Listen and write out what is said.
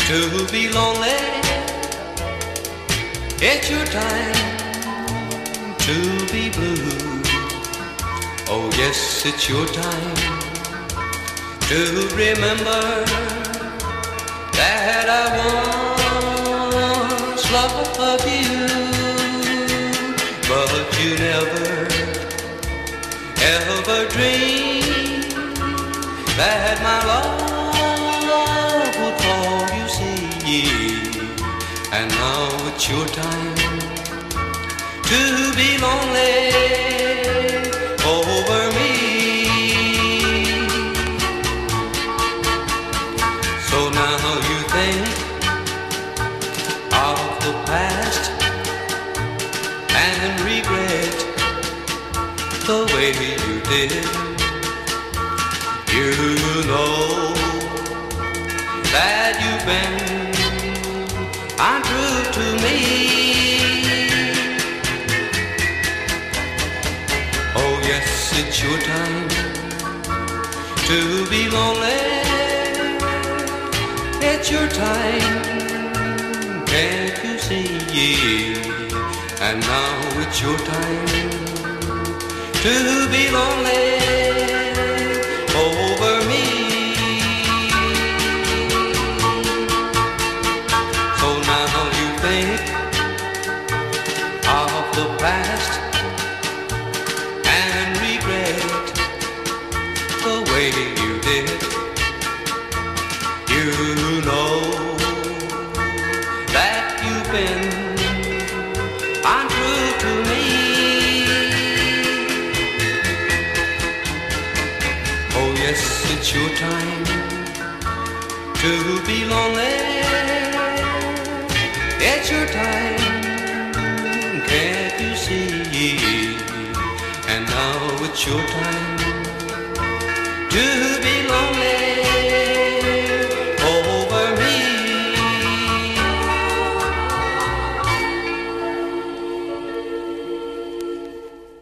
to be lonely. It's your time to be blue. Oh yes, it's your time to remember that I once loved you, but you never ever dreamed that my love would fall, you see. And now it's your time to be lonely over me. So now you think of the past and regret the way you did. You know that you've been untrue to me. Oh yes, it's your time to be lonely. It's your time, can't you see? And now it's your time to be lonely over me. So now you think of the past and regret the way you did. You know that you've been untrue to me. Oh yes, it's your time to be lonely. It's your time, can't you see? And now it's your time to